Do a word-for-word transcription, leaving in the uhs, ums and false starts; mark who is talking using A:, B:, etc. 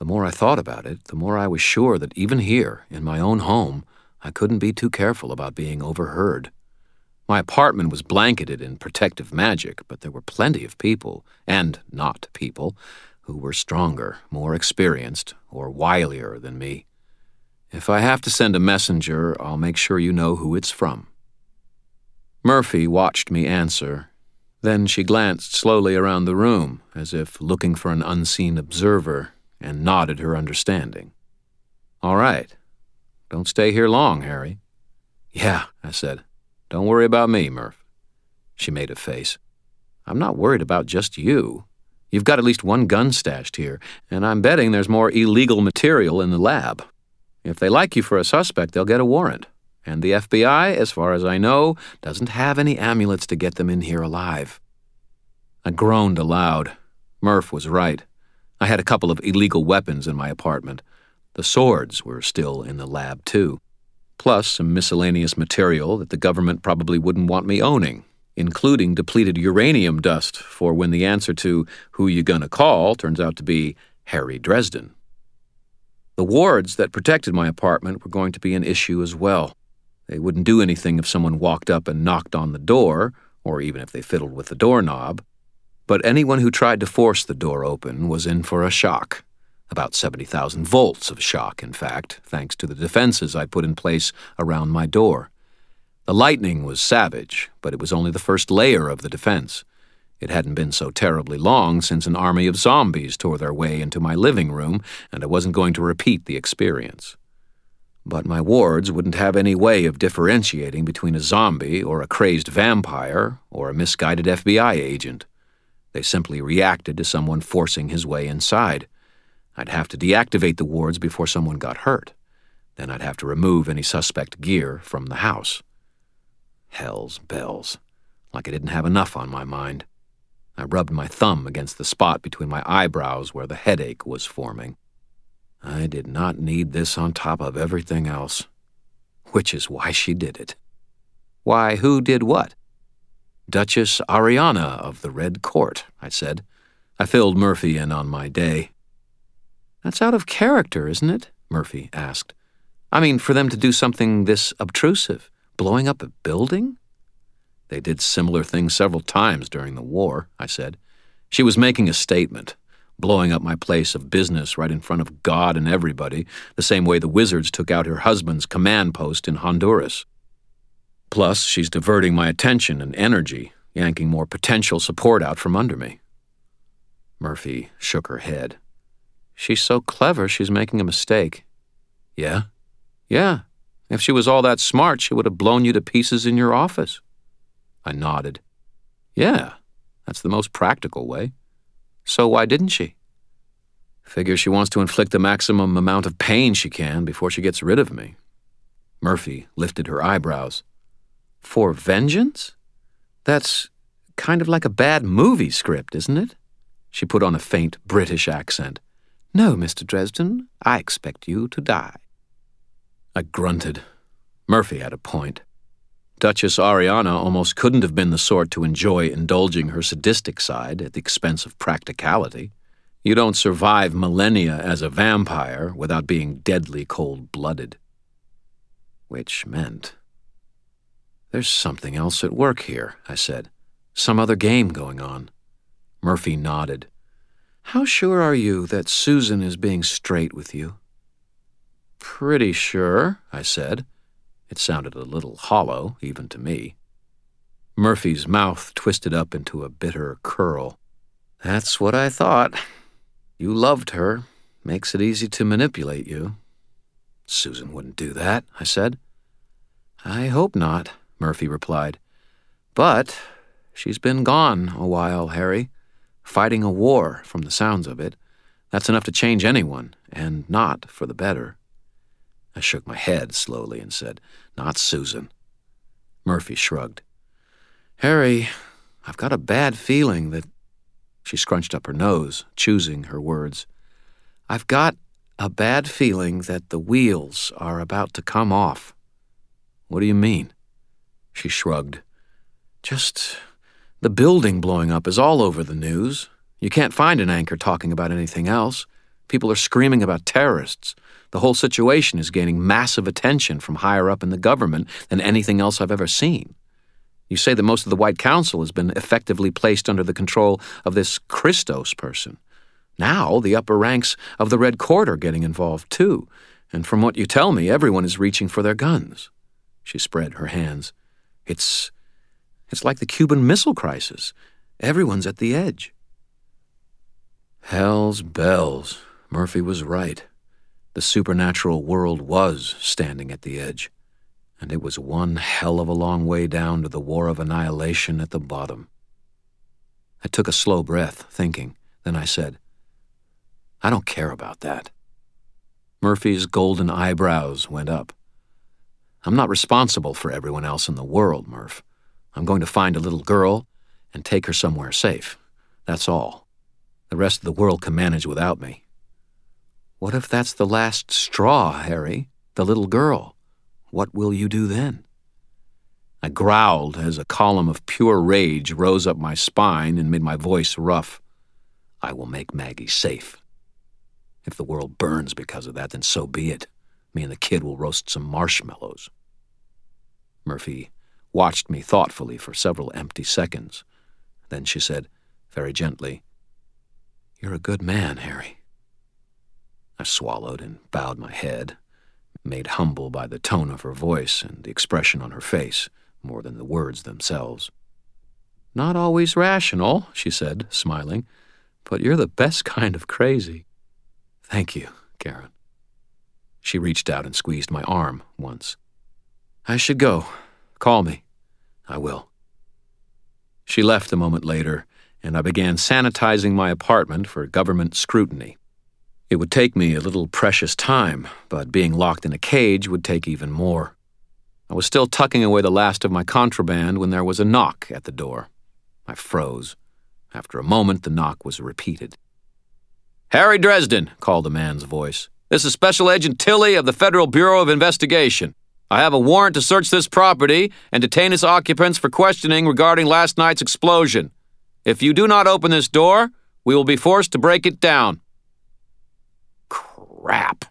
A: more I thought about it, the more I was sure that even here, in my own home, I couldn't be too careful about being overheard. My apartment was blanketed in protective magic, but there were plenty of people, and not people, who were stronger, more experienced, or wilier than me. If I have to send a messenger, I'll make sure you know who it's from. Murphy watched me answer. Then she glanced slowly around the room, as if looking for an unseen observer, and nodded her understanding. All right. Don't stay here long, Harry. Yeah, I said. Don't worry about me, Murph. She made a face. I'm not worried about just you. You've got at least one gun stashed here, and I'm betting there's more illegal material in the lab. If they like you for a suspect, they'll get a warrant. And the F B I, as far as I know, doesn't have any amulets to get them in here alive. I groaned aloud. Murph was right. I had a couple of illegal weapons in my apartment. The swords were still in the lab, too. Plus some miscellaneous material that the government probably wouldn't want me owning, including depleted uranium dust for when the answer to "who you gonna call" turns out to be Harry Dresden. The wards that protected my apartment were going to be an issue as well. They wouldn't do anything if someone walked up and knocked on the door, or even if they fiddled with the doorknob. But anyone who tried to force the door open was in for a shock. About seventy thousand volts of shock, in fact, thanks to the defenses I put in place around my door. The lightning was savage, but it was only the first layer of the defense. It hadn't been so terribly long since an army of zombies tore their way into my living room, and I wasn't going to repeat the experience. But my wards wouldn't have any way of differentiating between a zombie or a crazed vampire or a misguided F B I agent. They simply reacted to someone forcing his way inside. I'd have to deactivate the wards before someone got hurt. Then I'd have to remove any suspect gear from the house. Hell's bells. Like I didn't have enough on my mind. I rubbed my thumb against the spot between my eyebrows where the headache was forming. I did not need this on top of everything else. Which is why she did it. Why, who did what? Duchess Ariana of the Red Court, I said. I filled Murphy in on my day. That's out of character, isn't it? Murphy asked. I mean, for them to do something this obtrusive, blowing up a building? They did similar things several times during the war, I said. She was making a statement, blowing up my place of business right in front of God and everybody, the same way the Wizards took out her husband's command post in Honduras. Plus, she's diverting my attention and energy, yanking more potential support out from under me. Murphy shook her head. She's so clever, she's making a mistake. Yeah? Yeah. If she was all that smart, she would have blown you to pieces in your office. I nodded. Yeah, that's the most practical way. So why didn't she? Figure she wants to inflict the maximum amount of pain she can before she gets rid of me. Murphy lifted her eyebrows. For vengeance? That's kind of like a bad movie script, isn't it? She put on a faint British accent. No, Mister Dresden, I expect you to die. I grunted. Murphy had a point. Duchess Ariana almost couldn't have been the sort to enjoy indulging her sadistic side at the expense of practicality. You don't survive millennia as a vampire without being deadly cold-blooded. Which meant... There's something else at work here, I said. Some other game going on. Murphy nodded. How sure are you that Susan is being straight with you? Pretty sure, I said. It sounded a little hollow, even to me. Murphy's mouth twisted up into a bitter curl. That's what I thought. You loved her. Makes it easy to manipulate you. Susan wouldn't do that, I said. I hope not, Murphy replied. But she's been gone a while, Harry. Fighting a war, from the sounds of it. That's enough to change anyone, and not for the better. I shook my head slowly and said, Not Susan. Murphy shrugged. Harry, I've got a bad feeling that... She scrunched up her nose, choosing her words. I've got a bad feeling that the wheels are about to come off. What do you mean? She shrugged. Just... the building blowing up is all over the news. You can't find an anchor talking about anything else. People are screaming about terrorists. The whole situation is gaining massive attention from higher up in the government than anything else I've ever seen. You say that most of the White Council has been effectively placed under the control of this Christos person. Now the upper ranks of the Red Court are getting involved too, and from what you tell me, everyone is reaching for their guns. She spread her hands. It's... it's like the Cuban Missile Crisis. Everyone's at the edge. Hell's bells. Murphy was right. The supernatural world was standing at the edge, and it was one hell of a long way down to the war of annihilation at the bottom. I took a slow breath, thinking. Then I said, I don't care about that. Murphy's golden eyebrows went up. I'm not responsible for everyone else in the world, Murph. I'm going to find a little girl and take her somewhere safe. That's all. The rest of the world can manage without me. What if that's the last straw, Harry? The little girl. What will you do then? I growled as a column of pure rage rose up my spine and made my voice rough. I will make Maggie safe. If the world burns because of that, then so be it. Me and the kid will roast some marshmallows. Murphy watched me thoughtfully for several empty seconds. Then she said, very gently, You're a good man, Harry. I swallowed and bowed my head, made humble by the tone of her voice and the expression on her face, more than the words themselves. Not always rational, she said, smiling, but you're the best kind of crazy. Thank you, Karen. She reached out and squeezed my arm once. I should go. Call me. I will. She left a moment later, and I began sanitizing my apartment for government scrutiny. It would take me a little precious time, but being locked in a cage would take even more. I was still tucking away the last of my contraband when there was a knock at the door. I froze. After a moment, the knock was repeated. Harry Dresden, called a man's voice. This is Special Agent Tilley of the Federal Bureau of Investigation. I have a warrant to search this property and detain its occupants for questioning regarding last night's explosion. If you do not open this door, we will be forced to break it down. Crap.